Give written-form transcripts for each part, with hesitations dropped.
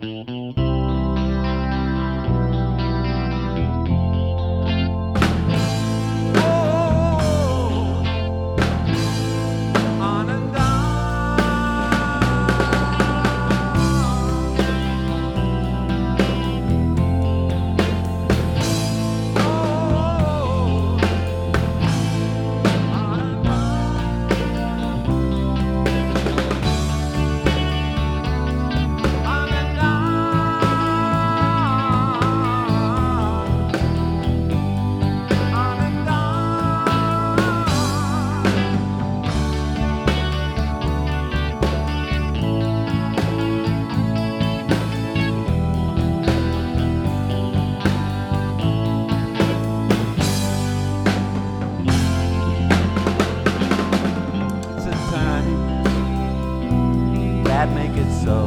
On and on. That make it so,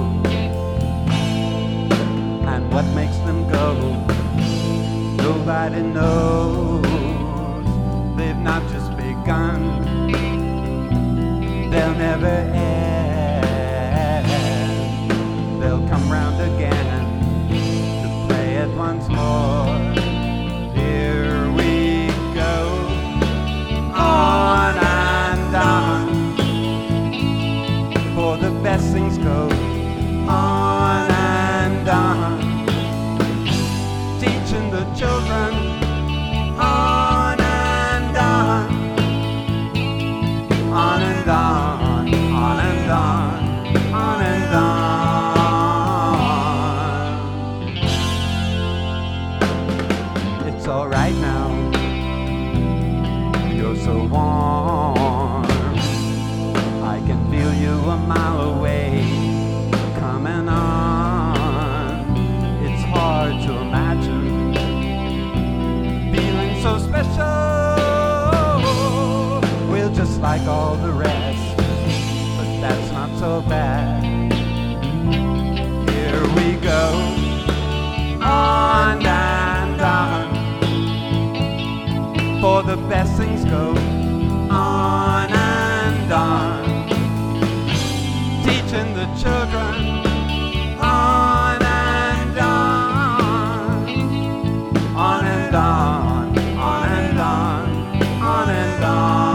and what makes them go, nobody knows. They've not just begun, they'll never end. They'll come round again to play it once more. Here we go, on and on. For the best things go on and on, teaching the children on and on, on and on, on and on, on and on. It's all right now, you're so warm, I can feel you a mile away, coming on. It's hard to imagine feeling so special. We're just like all the rest, but that's not so bad. Here we go, on and on. For the best things go on and on, teaching the children on and on, on and on, on and on, on and on.